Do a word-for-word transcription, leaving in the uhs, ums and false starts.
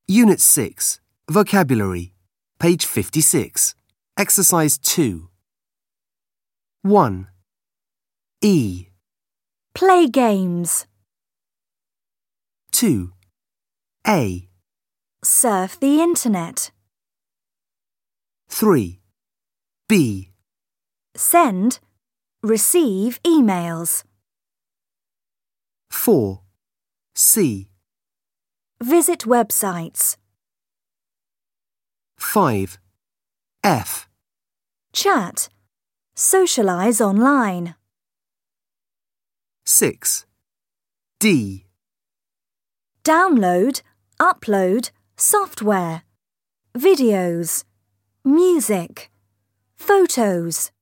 Unit six, Vocabulary, page fifty-six. Exercise two. one. E. Play games. two. A. Surf the internet. three. B. Send, receive emails. four. C. Visit websites. five. F. Chat, socialize online. six. D. Download, upload software, videos, music, photos.